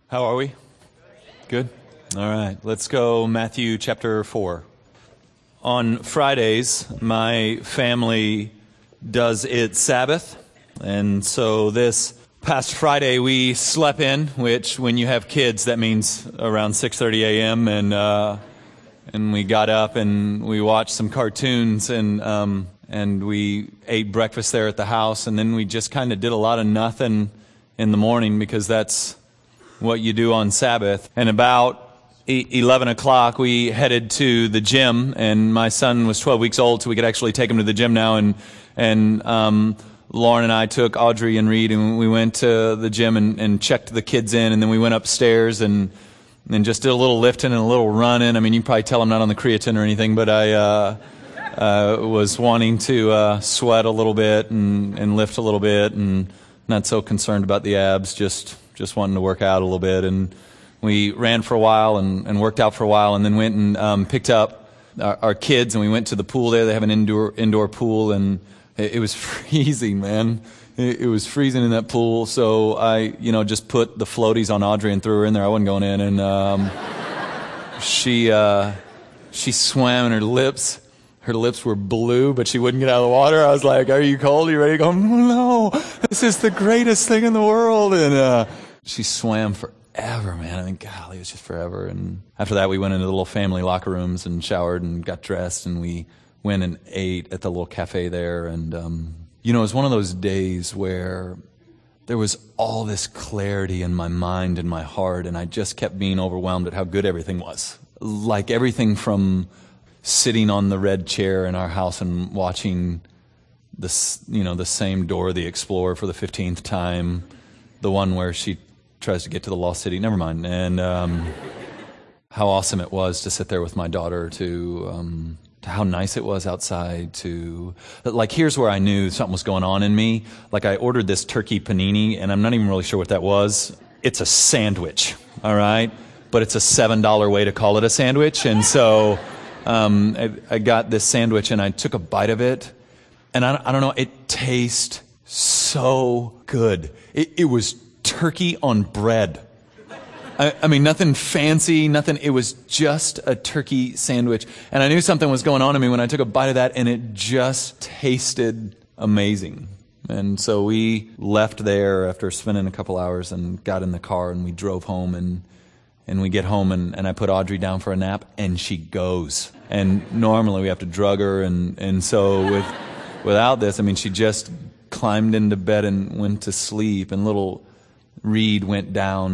How are we? Good? All right. Let's go Matthew chapter 4. On Fridays, my family does its Sabbath. And so this past Friday, we slept in, which when you have kids, that means around 6:30 a.m. And we got up and we watched some cartoons and we ate breakfast there at the house. And then we just kind of did a lot of nothing in the morning because that's what you do on Sabbath. And about 11 o'clock, we headed to the gym, and my son was 12 weeks old, so we could actually take him to the gym now. And Lauren and I took Audrey and Reed, and we went to the gym and checked the kids in, and then we went upstairs and just did a little lifting and a little running. I mean, you can probably tell I'm not on the creatine or anything, but I was wanting to sweat a little bit and lift a little bit, and not so concerned about the abs, just wanting to work out a little bit. And we ran for a while and worked out for a while, and then went and picked up our kids, and we went to the pool there. They have an indoor pool, and it was freezing, man. It was freezing in that pool, so I just put the floaties on Audrey and threw her in there. I wasn't going in, and she swam, and her lips were blue, but she wouldn't get out of the water. I was like, "Are you cold? Are you ready to go?" "No, this is the greatest thing in the world." And she swam forever, man. I mean, golly, it was just forever. And after that, we went into the little family locker rooms and showered and got dressed, and we went and ate at the little cafe there. And, it was one of those days where there was all this clarity in my mind and my heart, and I just kept being overwhelmed at how good everything was. Like everything from sitting on the red chair in our house and watching the same Dora the Explorer for the 15th time, the one where she tries to get to the lost city, never mind. And how awesome it was to sit there with my daughter, to how nice it was outside, here's where I knew something was going on in me. Like, I ordered this turkey panini, and I'm not even really sure what that was. It's a sandwich, all right? But it's a $7 way to call it a sandwich. And so I got this sandwich, and I took a bite of it, and I don't know, it tastes so good. It was turkey on bread. I mean, nothing fancy, nothing. It was just a turkey sandwich. And I knew something was going on in me when I took a bite of that, and it just tasted amazing. And so we left there after spending a couple hours and got in the car, and we drove home, and we get home, and I put Audrey down for a nap, and she goes. And normally we have to drug her, and so without this, I mean, she just climbed into bed and went to sleep, and little Reed went down,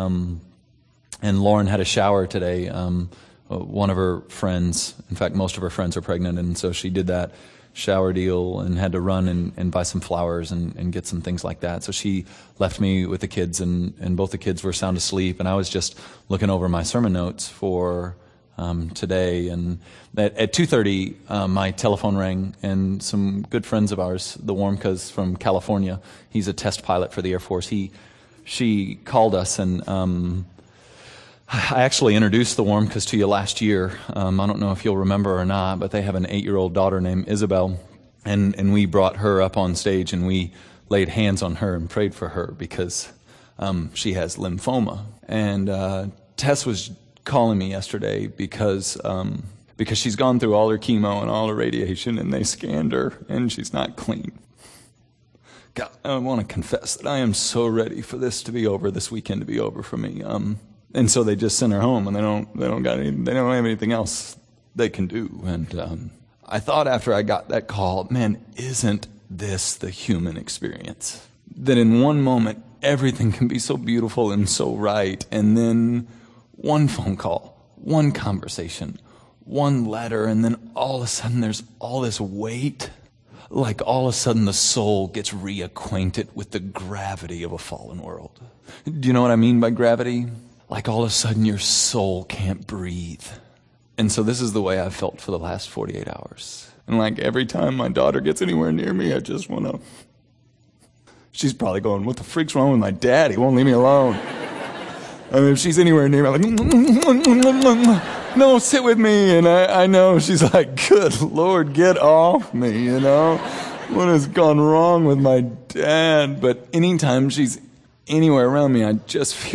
and Lauren had a shower today. One of her friends, in fact, most of her friends are pregnant, and so she did that shower deal and had to run and buy some flowers and get some things like that. So she left me with the kids, and both the kids were sound asleep, and I was just looking over my sermon notes for today. And at 2:30, my telephone rang, and some good friends of ours, the Warmkas from California, he's a test pilot for the Air Force, she called us, and I actually introduced the Warmkas to you last year. I don't know if you'll remember or not, but they have an 8-year-old daughter named Isabel, and we brought her up on stage, and we laid hands on her and prayed for her because she has lymphoma. And Tess was calling me yesterday because she's gone through all her chemo and all her radiation, and they scanned her, and she's not clean. God, I want to confess that I am so ready for this weekend to be over for me. And so they just sent her home, and they don't have anything else they can do. And I thought after I got that call, man, isn't this the human experience? That in one moment everything can be so beautiful and so right, and then one phone call, one conversation, one letter, and then all of a sudden there's all this weight. Like all of a sudden the soul gets reacquainted with the gravity of a fallen world. Do you know what I mean by gravity? Like all of a sudden your soul can't breathe. And so this is the way I've felt for the last 48 hours. And like every time my daughter gets anywhere near me, I just want to... She's probably going, "What the freak's wrong with my dad? He won't leave me alone." I mean, if she's anywhere near me, I'm like, "No, sit with me." And I know she's like, "Good Lord, get off me, What has gone wrong with my dad?" But anytime she's anywhere around me, I just feel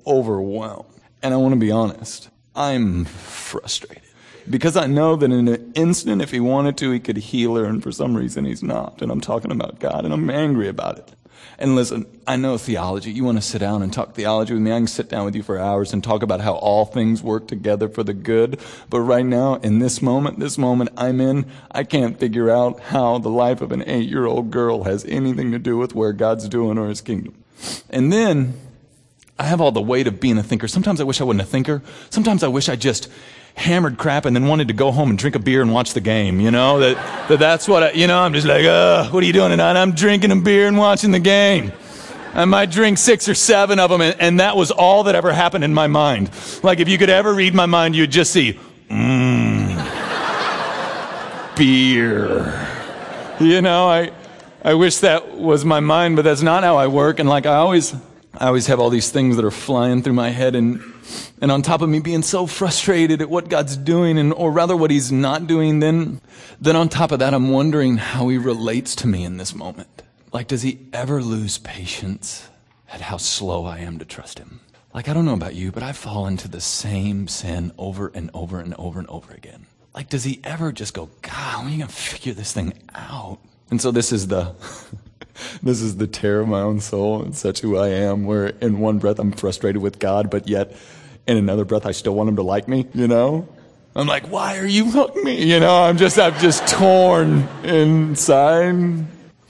overwhelmed. And I want to be honest, I'm frustrated. Because I know that in an instant, if he wanted to, he could heal her, and for some reason he's not. And I'm talking about God, and I'm angry about it. And listen, I know theology. You want to sit down and talk theology with me? I can sit down with you for hours and talk about how all things work together for the good. But right now, in this moment I'm in, I can't figure out how the life of an 8-year-old girl has anything to do with where God's doing or his kingdom. And then I have all the weight of being a thinker. Sometimes I wish I wasn't a thinker. Sometimes I wish I just hammered crap and then wanted to go home and drink a beer and watch the game, that's what I'm just like, what are you doing tonight? I'm drinking a beer and watching the game. I might drink 6 or 7 of them, and that was all that ever happened in my mind. Like, if you could ever read my mind, you'd just see, beer. I wish that was my mind, but that's not how I work. And like, I always have all these things that are flying through my head, and on top of me being so frustrated at what God's doing, or rather what he's not doing, then on top of that, I'm wondering how he relates to me in this moment. Like, does he ever lose patience at how slow I am to trust him? Like, I don't know about you, but I fall into the same sin over and over and over and over again. Like, does he ever just go, God, when are you going to figure this thing out? And so this is the terror of my own soul, and such who I am, where in one breath I'm frustrated with God, but yet in another breath I still want him to like me, I'm like, why are you liking me? I'm just torn inside.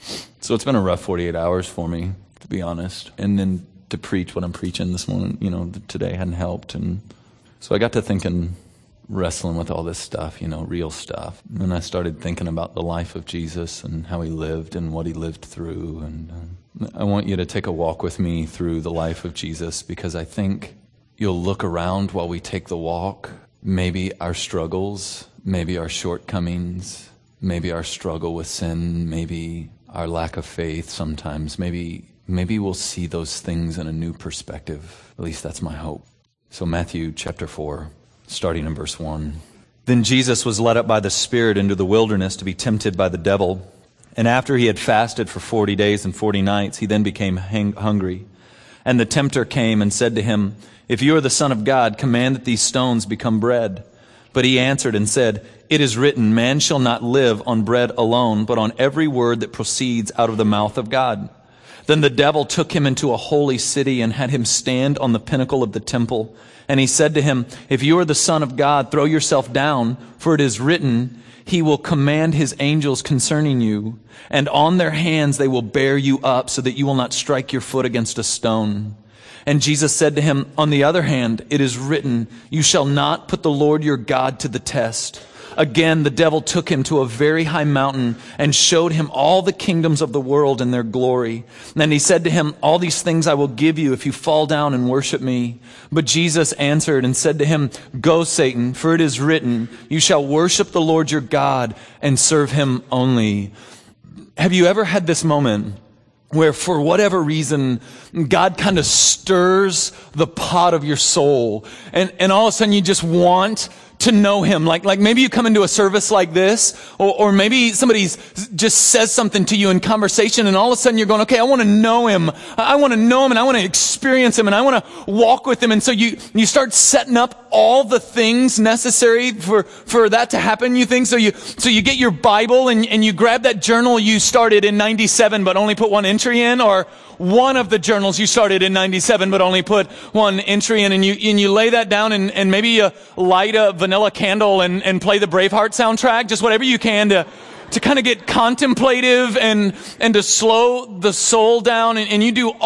So it's been a rough 48 hours for me, to be honest. And then to preach what I'm preaching this morning, today hadn't helped. And so I got to thinking, wrestling with all this stuff, real stuff. And I started thinking about the life of Jesus and how he lived and what he lived through. And I want you to take a walk with me through the life of Jesus, because I think you'll look around while we take the walk. Maybe our struggles, maybe our shortcomings, maybe our struggle with sin, maybe our lack of faith sometimes. Maybe we'll see those things in a new perspective. At least that's my hope. So Matthew chapter 4. Starting in verse 1. Then Jesus was led up by the Spirit into the wilderness to be tempted by the devil. And after he had fasted for 40 days and 40 nights, he then became hungry. And the tempter came and said to him, If you are the Son of God, command that these stones become bread. But he answered and said, It is written, Man shall not live on bread alone, but on every word that proceeds out of the mouth of God. Then the devil took him into a holy city and had him stand on the pinnacle of the temple. And he said to him, If you are the Son of God, throw yourself down, for it is written, He will command His angels concerning you, and on their hands they will bear you up, so that you will not strike your foot against a stone. And Jesus said to him, On the other hand, it is written, You shall not put the Lord your God to the test. Again, the devil took him to a very high mountain and showed him all the kingdoms of the world and their glory. And he said to him, All these things I will give you if you fall down and worship me. But Jesus answered and said to him, Go, Satan, for it is written, You shall worship the Lord your God and serve him only. Have you ever had this moment where for whatever reason, God kind of stirs the pot of your soul, and all of a sudden you just want to know him? Like maybe you come into a service like this, or maybe somebody's just says something to you in conversation, and all of a sudden you're going, okay, I want to know him. I want to know him, and I want to experience him, and I want to walk with him. And so you start setting up all the things necessary for that to happen, you think. So you get your Bible and you grab that journal you started in 97 but only put one entry in, or one of the journals you started in 97 but only put one entry in, and you lay that down, and maybe you light a vanilla candle and play the Braveheart soundtrack, just whatever you can to kind of get contemplative and to slow the soul down, and you do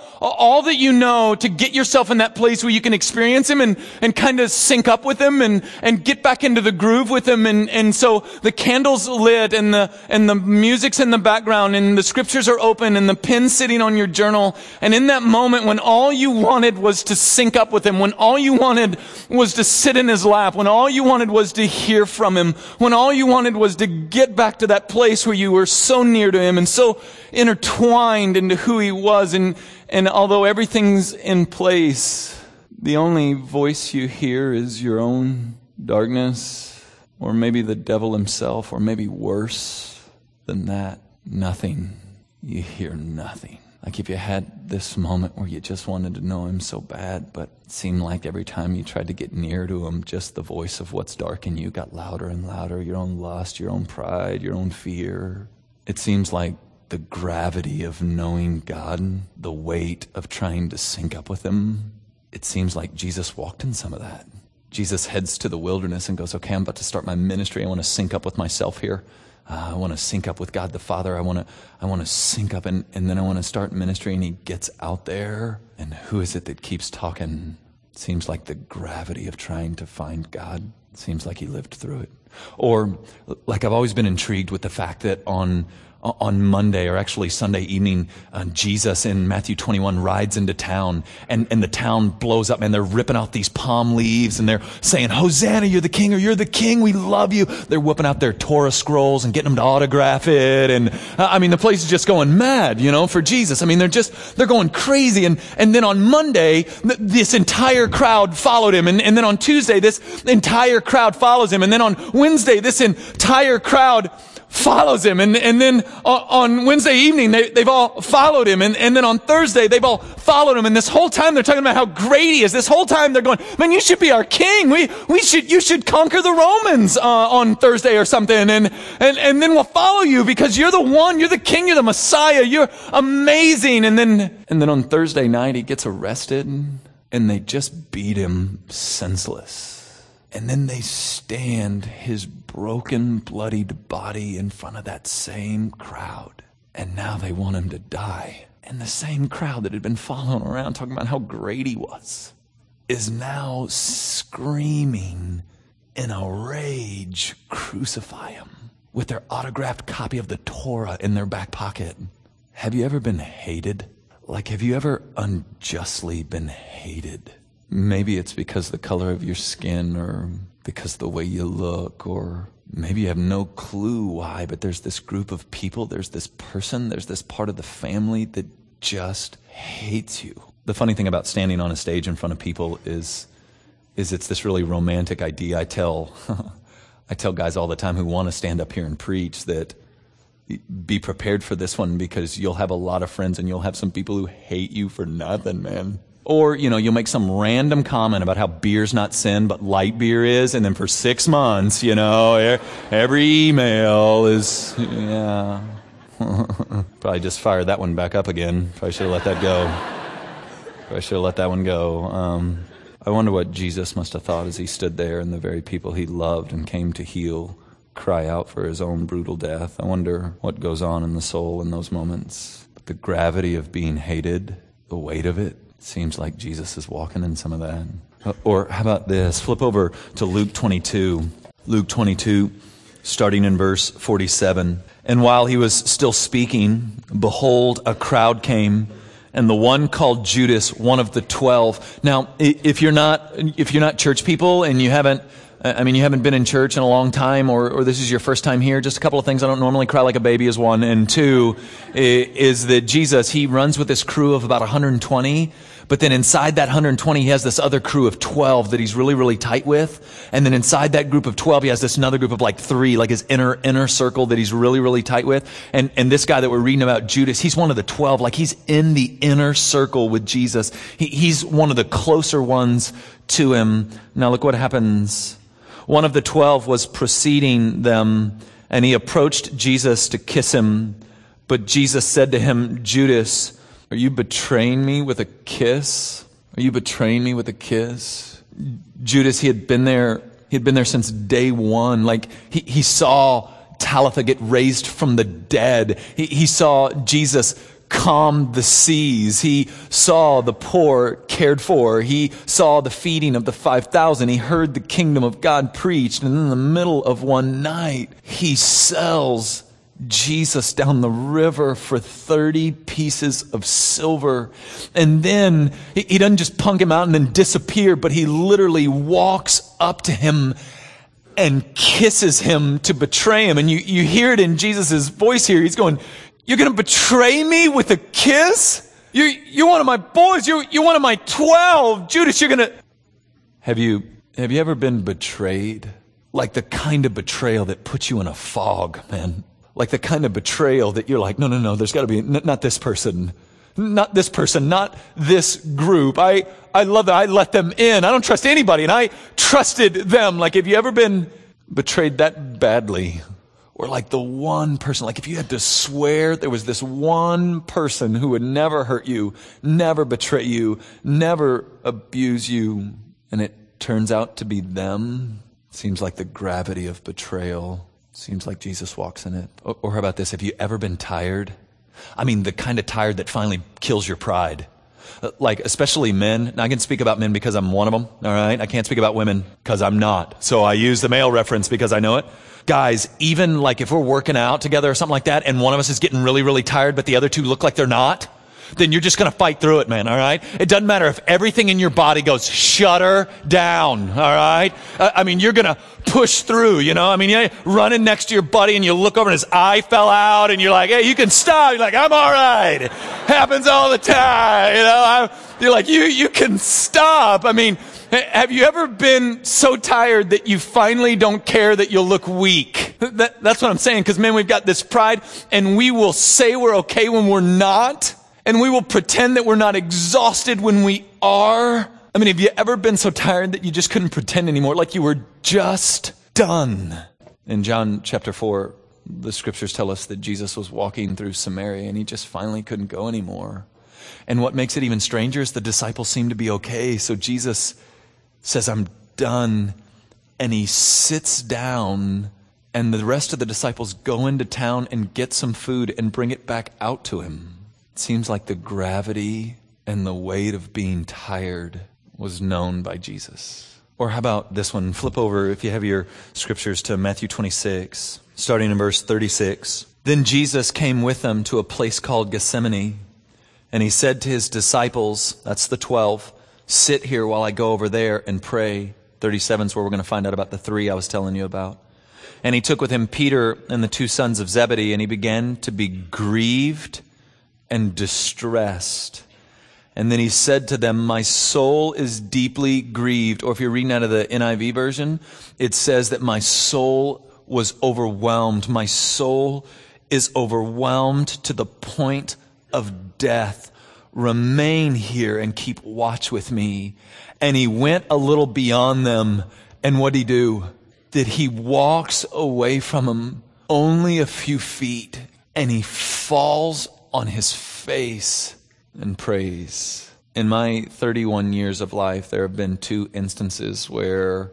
all that you know to get yourself in that place where you can experience him and kind of sync up with him and get back into the groove with him. And so the candle's lit and the music's in the background and the scriptures are open and the pen's sitting on your journal. And in that moment when all you wanted was to sync up with him, when all you wanted was to sit in his lap, when all you wanted was to hear from him, when all you wanted was to get back to that place where you were so near to him and so intertwined into who he was, and although everything's in place, the only voice you hear is your own darkness, or maybe the devil himself, or maybe worse than that, nothing. You hear nothing. Like if you had this moment where you just wanted to know him so bad, but it seemed like every time you tried to get near to him, just the voice of what's dark in you got louder and louder, your own lust, your own pride, your own fear. It seems like the gravity of knowing God, the weight of trying to sync up with him, it seems like Jesus walked in some of that. Jesus heads to the wilderness and goes, okay, I'm about to start my ministry. I want to sync up with myself here. I want to sync up with God the Father. I want to sync up and then I want to start ministry. And he gets out there. And who is it that keeps talking? It seems like the gravity of trying to find God. It seems like he lived through it. Or like I've always been intrigued with the fact that on Monday, or actually Sunday evening, Jesus in Matthew 21 rides into town and the town blows up and they're ripping out these palm leaves and they're saying, Hosanna, you're the king, or you're the king, we love you. They're whipping out their Torah scrolls and getting them to autograph it. And the place is just going mad, for Jesus. They're going crazy. And then on Monday, this entire crowd followed him. And then on Tuesday, this entire crowd follows him. And then on Wednesday, this entire crowd follows him. And then on Wednesday evening, they've all followed him. And then on Thursday, they've all followed him. And this whole time they're talking about how great he is. This whole time they're going, man, you should be our king. You should conquer the Romans on Thursday or something. And then we'll follow you because you're the one, you're the king, you're the Messiah, you're amazing. And then on Thursday night, he gets arrested and they just beat him senseless. And then they stand his broken, bloodied body in front of that same crowd. And now they want him to die. And the same crowd that had been following around talking about how great he was is now screaming in a rage, crucify him, with their autographed copy of the Torah in their back pocket. Have you ever been hated? Like, have you ever unjustly been hated? Maybe it's because the color of your skin or because the way you look, or maybe you have no clue why, but there's this group of people, there's this person, there's this part of the family that just hates you. The funny thing about standing on a stage in front of people is it's this really romantic idea. I tell guys all the time who want to stand up here and preach that be prepared for this one because you'll have a lot of friends and you'll have some people who hate you for nothing, man. Or, you'll make some random comment about how beer's not sin, but light beer is. And then for 6 months, every email is, yeah. Probably just fired that one back up again. Probably should have let that go. I wonder what Jesus must have thought as he stood there and the very people he loved and came to heal cry out for his own brutal death. I wonder what goes on in the soul in those moments. But the gravity of being hated, the weight of it, seems like Jesus is walking in some of that. Or how about this? Flip over to Luke 22. Luke 22, starting in verse 47. And while he was still speaking, behold, a crowd came, and the one called Judas, one of the 12. Now, if you're not church people and you haven't been in church in a long time, or this is your first time here, just a couple of things. I don't normally cry like a baby is one. And two is that Jesus, he runs with this crew of about 120. But then inside that 120, he has this other crew of 12 that he's really, really tight with. And then inside that group of 12, he has this another group of like 3, like his inner circle that he's really, really tight with. And this guy that we're reading about, Judas, he's one of the 12. Like he's in the inner circle with Jesus. He's one of the closer ones to him. Now look what happens. One of the 12 was preceding them, and he approached Jesus to kiss him. But Jesus said to him, Judas, are you betraying me with a kiss? Are you betraying me with a kiss? Judas, he had been there since day one. Like he saw Talitha get raised from the dead. He saw Jesus calm the seas. He saw the poor cared for. He saw the feeding of the 5,000. He heard the kingdom of God preached. And in the middle of one night, he sells Jesus down the river for 30 pieces of silver. And then he doesn't just punk him out and then disappear, but he literally walks up to him and kisses him to betray him. And you hear it in Jesus' voice here. He's going, you're going to betray me with a kiss? You're one of my boys. You're one of my 12. Judas, you're going to... Have you ever been betrayed? Like the kind of betrayal that puts you in a fog, man. Like the kind of betrayal that you're like, no, there's got to be, not this person. Not this person, not this group. I love that. I let them in. I don't trust anybody, and I trusted them. Like, have you ever been betrayed that badly? Or like the one person, like if you had to swear there was this one person who would never hurt you, never betray you, never abuse you, and it turns out to be them. Seems like the gravity of betrayal. Seems like Jesus walks in it. Or how about this? Have you ever been tired? I mean, the kind of tired that finally kills your pride. Like, especially men. Now, I can speak about men because I'm one of them, all right? I can't speak about women because I'm not. So I use the male reference because I know it. Guys, even like if we're working out together or something like that and one of us is getting really, really tired, but the other two look like they're not, then you're just going to fight through it, man, all right? It doesn't matter if everything in your body goes, shut her down, all right? I mean, you're going to push through, you know? I mean, you're running next to your buddy and you look over and his eye fell out and you're like, hey, you can stop. You're like, I'm all right. It happens all the time, you know? You're like, you can stop. I mean, have you ever been so tired that you finally don't care that you'll look weak? That's what I'm saying, because, man, we've got this pride, and we will say we're okay when we're not, and we will pretend that we're not exhausted when we are. I mean, have you ever been so tired that you just couldn't pretend anymore, like you were just done? In John chapter 4, the scriptures tell us that Jesus was walking through Samaria, and he just finally couldn't go anymore. And what makes it even stranger is the disciples seem to be okay, so Jesus says, I'm done, and he sits down, and the rest of the disciples go into town and get some food and bring it back out to him. It seems like the gravity and the weight of being tired was known by Jesus. Or how about this one? Flip over, if you have your scriptures, to Matthew 26, starting in verse 36. Then Jesus came with them to a place called Gethsemane, and he said to his disciples, that's the 12, sit here while I go over there and pray. 37 is where we're going to find out about the 3 I was telling you about. And he took with him Peter and the 2 sons of Zebedee, and he began to be grieved and distressed. And then he said to them, my soul is deeply grieved. Or if you're reading out of the NIV version, it says that my soul was overwhelmed. My soul is overwhelmed to the point of death. Remain here and keep watch with me. And he went a little beyond them. And what did he do? That he walks away from them only a few feet, and he falls on his face and prays. In my 31 years of life, there have been 2 instances where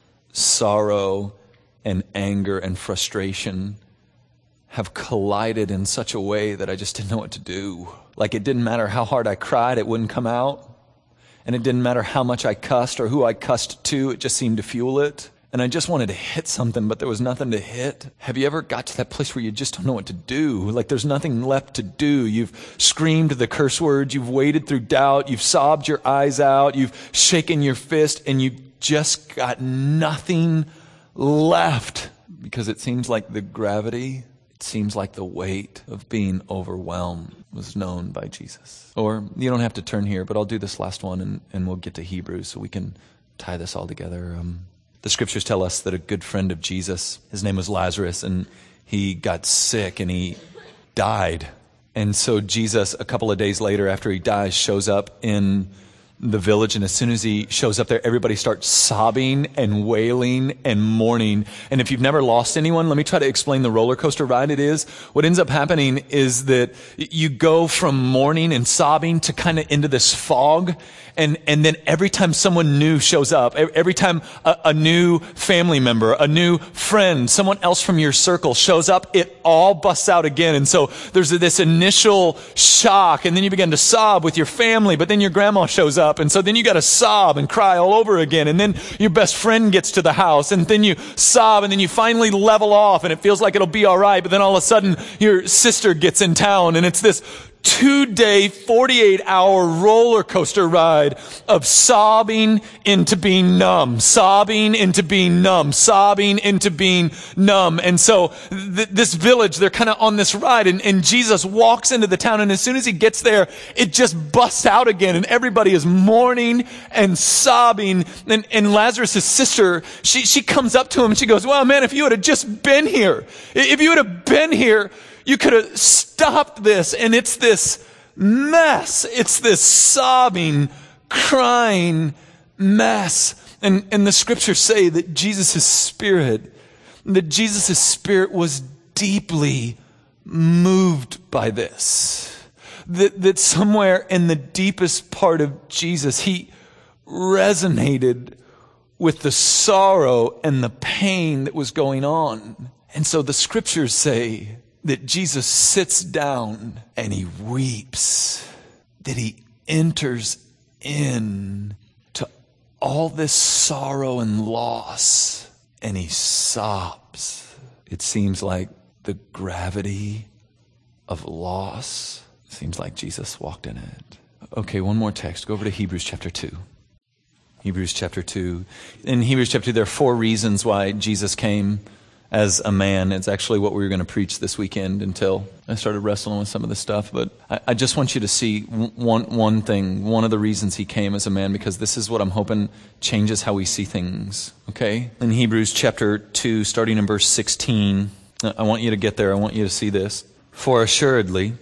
sorrow and anger and frustration have collided in such a way that I just didn't know what to do. Like, it didn't matter how hard I cried, it wouldn't come out. And it didn't matter how much I cussed or who I cussed to, it just seemed to fuel it. And I just wanted to hit something, but there was nothing to hit. Have you ever got to that place where you just don't know what to do? Like, there's nothing left to do. You've screamed the curse words, you've waded through doubt, you've sobbed your eyes out, you've shaken your fist, and you've just got nothing left. Because it seems like the gravity, it seems like the weight of being overwhelmed was known by Jesus. Or, you don't have to turn here, but I'll do this last one and we'll get to Hebrews so we can tie this all together. The scriptures tell us that a good friend of Jesus, his name was Lazarus, and he got sick and he died. And so Jesus, a couple of days later after he dies, shows up in the village, and as soon as he shows up there, everybody starts sobbing and wailing and mourning. And if you've never lost anyone, let me try to explain the roller coaster ride it is. What ends up happening is that you go from mourning and sobbing to kind of into this fog. And then every time someone new shows up, every time a new family member, a new friend, someone else from your circle shows up, it all busts out again. And so there's this initial shock, and then you begin to sob with your family, but then your grandma shows up, and so then you got to sob and cry all over again. And then your best friend gets to the house, and then you sob, and then you finally level off, and it feels like it'll be all right. But then all of a sudden your sister gets in town, and it's this 2-day, 48-hour roller coaster ride of sobbing into being numb, sobbing into being numb, sobbing into being numb. And so this village, they're kind of on this ride, and Jesus walks into the town, and as soon as he gets there, it just busts out again, and everybody is mourning and sobbing. And Lazarus' sister, she comes up to him and she goes, well, man, if you would have just been here, if you would have been here, you could have stopped this. And it's this mess. It's this sobbing, crying mess. And the scriptures say that Jesus' spirit was deeply moved by this. That somewhere in the deepest part of Jesus, he resonated with the sorrow and the pain that was going on. And so the scriptures say that Jesus sits down and he weeps, that he enters in to all this sorrow and loss, and he sobs. It seems like the gravity of loss seems like Jesus walked in it. Okay, one more text. Go over to Hebrews chapter 2. Hebrews chapter 2. In Hebrews chapter 2, there are 4 reasons why Jesus came as a man. It's actually what we were going to preach this weekend until I started wrestling with some of this stuff. But I just want you to see one thing, one of the reasons he came as a man, because this is what I'm hoping changes how we see things. Okay? In Hebrews chapter 2, starting in verse 16, I want you to get there. I want you to see this. For assuredly,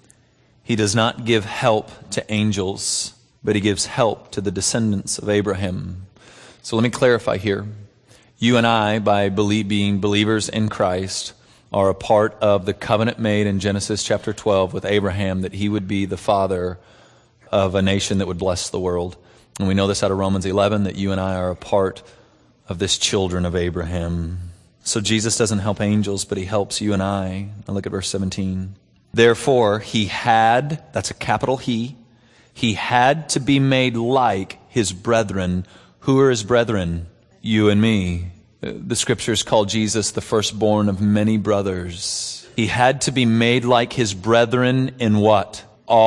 he does not give help to angels, but he gives help to the descendants of Abraham. So let me clarify here. You and I, by being believers in Christ, are a part of the covenant made in Genesis chapter 12 with Abraham that he would be the father of a nation that would bless the world. And we know this out of Romans 11, that you and I are a part of this children of Abraham. So Jesus doesn't help angels, but he helps you and I. Now look at verse 17. Therefore, he had, that's a capital he had to be made like his brethren. Who are his brethren? You and me. The scriptures call Jesus the firstborn of many brothers. He had to be made like his brethren in what?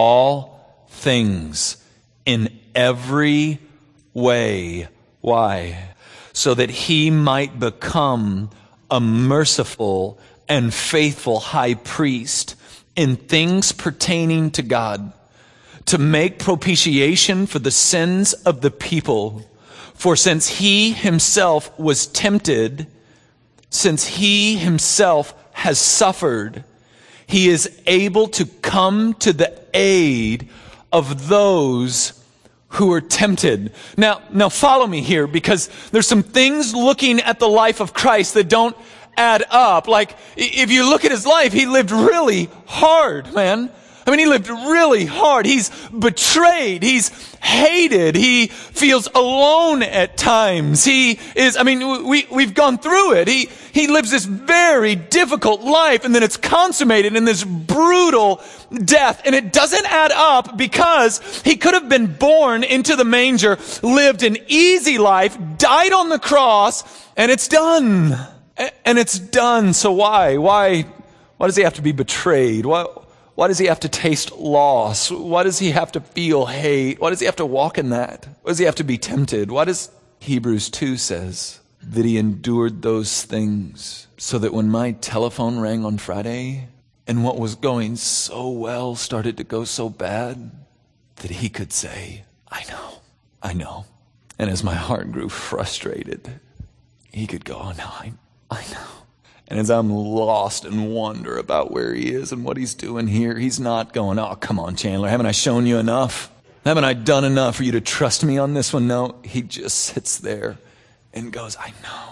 All things. In every way. Why? So that he might become a merciful and faithful high priest in things pertaining to God, to make propitiation for the sins of the people. For since he himself was tempted, since he himself has suffered, he is able to come to the aid of those who are tempted. Now follow me here, because there's some things looking at the life of Christ that don't add up. Like, if you look at his life, he lived really hard, man. I mean, he lived really hard. He's betrayed. He's hated. He feels alone at times. He is, I mean, we've gone through it. He lives this very difficult life, and then it's consummated in this brutal death. And it doesn't add up, because he could have been born into the manger, lived an easy life, died on the cross, and it's done. And it's done. So why does he have to be betrayed? Why does he have to taste loss? Why does he have to feel hate? Why does he have to walk in that? Why does he have to be tempted? Why does Hebrews 2 says that he endured those things so that when my telephone rang on Friday and what was going so well started to go so bad, that he could say, I know. And as my heart grew frustrated, he could go, oh no, I know. And as I'm lost in wonder about where he is and what he's doing here, he's not going, oh, come on, Chandler, haven't I shown you enough? Haven't I done enough for you to trust me on this one? No, he just sits there and goes, I know.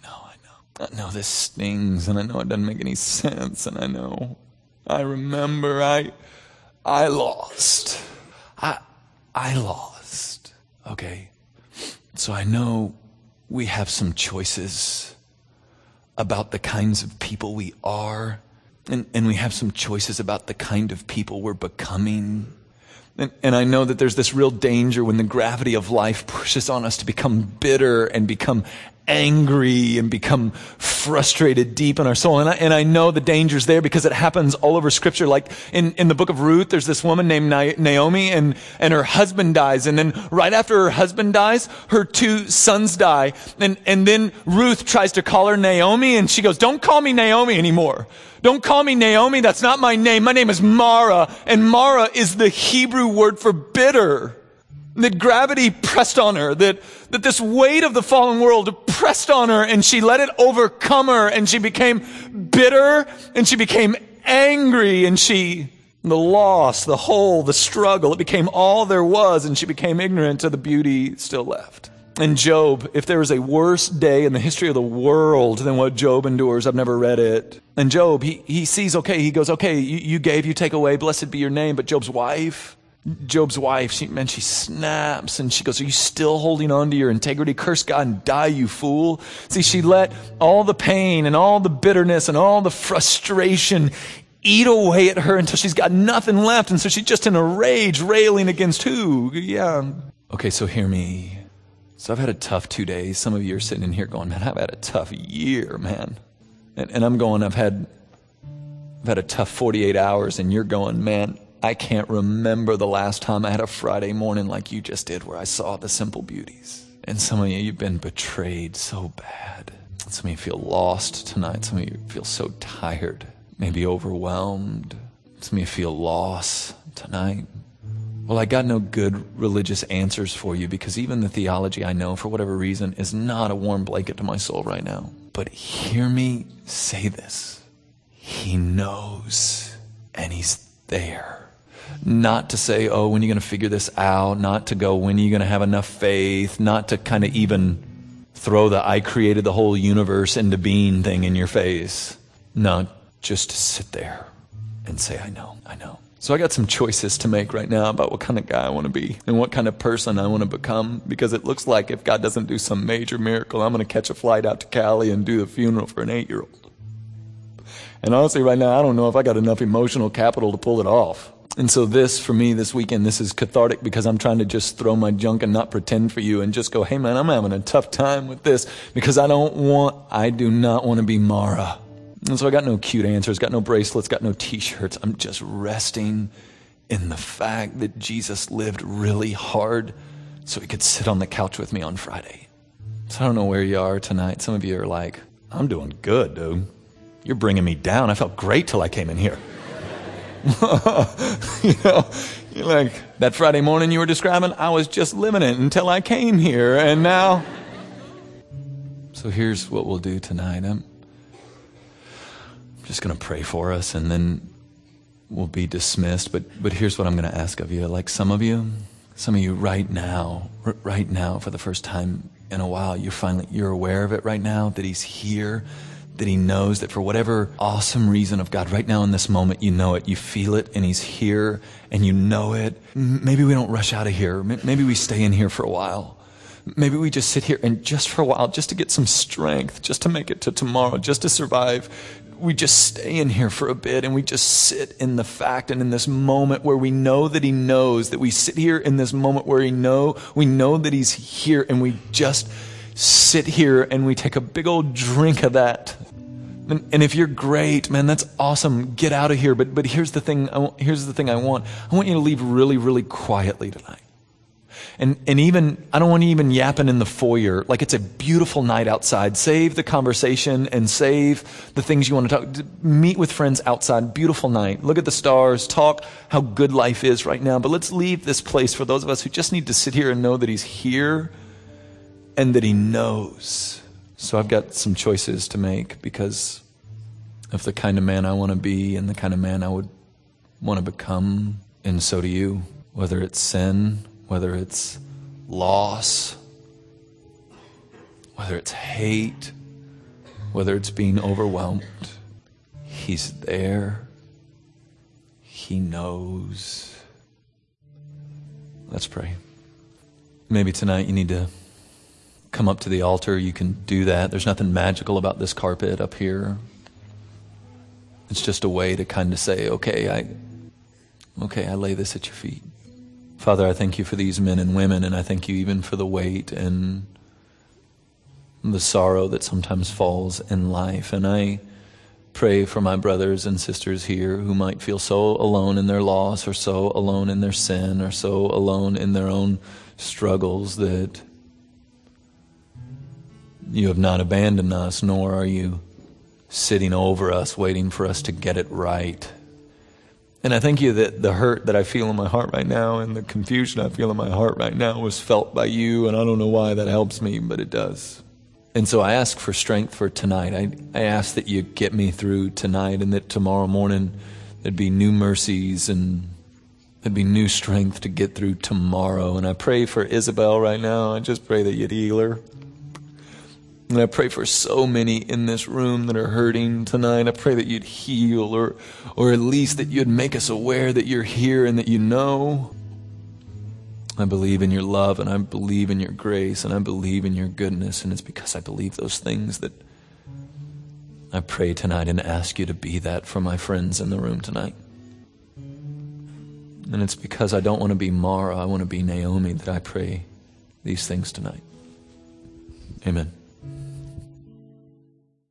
I know this stings, and I know it doesn't make any sense, and I remember I lost. I lost. Okay. So I know we have some choices about the kinds of people we are, and we have some choices about the kind of people we're becoming. And I know that there's this real danger when the gravity of life pushes on us to become bitter and become angry and become frustrated deep in our soul. And I know the danger's there because it happens all over Scripture. Like in the book of Ruth, there's this woman named Naomi, and her husband dies. And then right after her husband dies, her 2 sons die. And then Ruth tries to call her Naomi, and she goes, don't call me Naomi anymore. Don't call me Naomi. That's not my name. My name is Mara. And Mara is the Hebrew word for bitter. That gravity pressed on her, that this weight of the fallen world pressed on her, and she let it overcome her, and she became bitter, and she became angry, and she The loss, the hole, the struggle, it became all there was, and she became ignorant to the beauty still left. And Job, if there is a worse day in the history of the world than what Job endures, I've never read it. And Job, he sees, okay, he goes, okay, you gave, you take away, blessed be your name. But Job's wife, she snaps and she goes, are you still holding on to your integrity? Curse God and die, you fool. See, she let all the pain and all the bitterness and all the frustration eat away at her until she's got nothing left. And so she's just in a rage, railing against who? Yeah. Okay, so hear me. So I've had a tough 2 days. Some of you are sitting in here going, man, I've had a tough year, man. And I'm going, I've had a tough 48 hours. And you're going, man, I can't remember the last time I had a Friday morning like you just did where I saw the simple beauties. And some of you, you've been betrayed so bad. Some of you feel lost tonight. Some of you feel so tired, maybe overwhelmed. Some of you feel loss tonight. Well, I got no good religious answers for you because even the theology I know, for whatever reason, is not a warm blanket to my soul right now. But hear me say this. He knows, and he's there. Not to say, oh, when are you going to figure this out? Not to go, when are you going to have enough faith? Not to kind of even throw the I created the whole universe into being thing in your face. No, just to sit there and say, I know. So I got some choices to make right now about what kind of guy I want to be and what kind of person I want to become, because it looks like if God doesn't do some major miracle, I'm going to catch a flight out to Cali and do the funeral for an 8-year-old. And honestly, right now, I don't know if I got enough emotional capital to pull it off. And so this, for me, this weekend, this is cathartic because I'm trying to just throw my junk and not pretend for you and just go, hey man, I'm having a tough time with this because I do not want to be Mara. And so I got no cute answers, got no bracelets, got no t-shirts. I'm just resting in the fact that Jesus lived really hard so he could sit on the couch with me on Friday. So I don't know where you are tonight. Some of you are like, I'm doing good, dude. You're bringing me down. I felt great till I came in here. You're like, that Friday morning you were describing, I was just living it until I came here, and now. So here's what we'll do tonight. I'm just going to pray for us, and then we'll be dismissed. But here's what I'm going to ask of you. Like some of you right now, for the first time in a while, you're aware of it right now, that he's here, that he knows that for whatever awesome reason of God, right now in this moment, you know it, you feel it, and he's here, and you know it. Maybe we don't rush out of here. Maybe we stay in here for a while. Maybe we just sit here and just for a while, just to get some strength, just to make it to tomorrow, just to survive. We just stay in here for a bit and we just sit in the fact and in this moment where we know that he knows, that we sit here in this moment where we know that he's here, and we just sit here and we take a big old drink of that. And if you're great, man, that's awesome. Get out of here. But here's the thing. Here's the thing I want you to leave really, really quietly tonight. And even, I don't want you even yapping in the foyer. Like it's a beautiful night outside. Save the conversation and save the things you want to talk. Meet with friends outside. Beautiful night. Look at the stars. Talk how good life is right now. But let's leave this place for those of us who just need to sit here and know that he's here and that he knows. So I've got some choices to make because of the kind of man I want to be and the kind of man I would want to become. And so do you. Whether it's sin, whether it's loss, whether it's hate, whether it's being overwhelmed, he's there. He knows. Let's pray. Maybe tonight you need to come up to the altar. You can do that. There's nothing magical about this carpet up here. It's just a way to kind of say, okay, I lay this at your feet. Father, I thank you for these men and women, and I thank you even for the weight and the sorrow that sometimes falls in life. And I pray for my brothers and sisters here who might feel so alone in their loss, or so alone in their sin, or so alone in their own struggles, that you have not abandoned us, nor are you sitting over us, waiting for us to get it right. And I thank you that the hurt that I feel in my heart right now and the confusion I feel in my heart right now was felt by you, and I don't know why that helps me, but it does. And so I ask for strength for tonight. I ask that you get me through tonight, and that tomorrow morning there'd be new mercies and there'd be new strength to get through tomorrow. And I pray for Isabel right now. I just pray that you'd heal her. And I pray for so many in this room that are hurting tonight. I pray that you'd heal or at least that you'd make us aware that you're here and that you know. I believe in your love and I believe in your grace and I believe in your goodness. And it's because I believe those things that I pray tonight and ask you to be that for my friends in the room tonight. And it's because I don't want to be Mara, I want to be Naomi that I pray these things tonight. Amen.